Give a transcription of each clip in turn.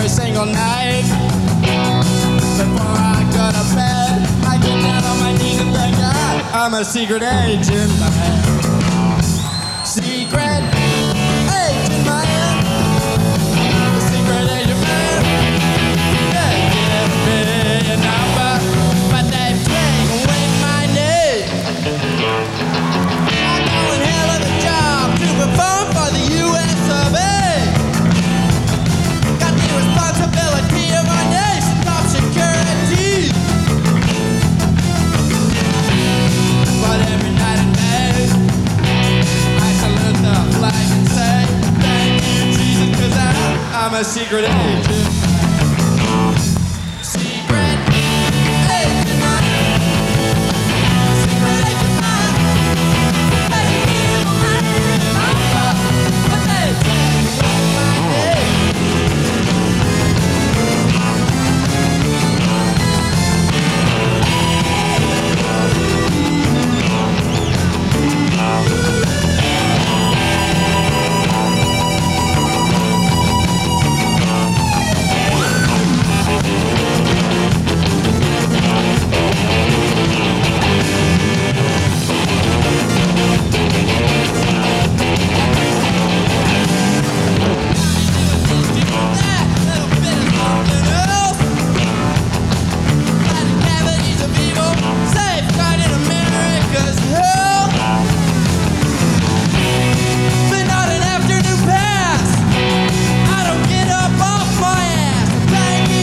every single night. Before I go to bed, I get down on my knees and thank God I'm a secret agent man. Secret agent man. I'm a secret agent man. They give me a number, but they take away my name. I'm doing hell of a job to perform for the U.S. of A. Got the responsibility of our nation's top security. But every night and day, I salute the flag and say, thank you, Jesus, 'cause I'm a secret agent. Secret agent man. Secret agent man. They give me a number, but they take away my name.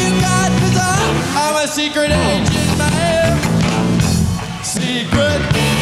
Secret agent man. Secret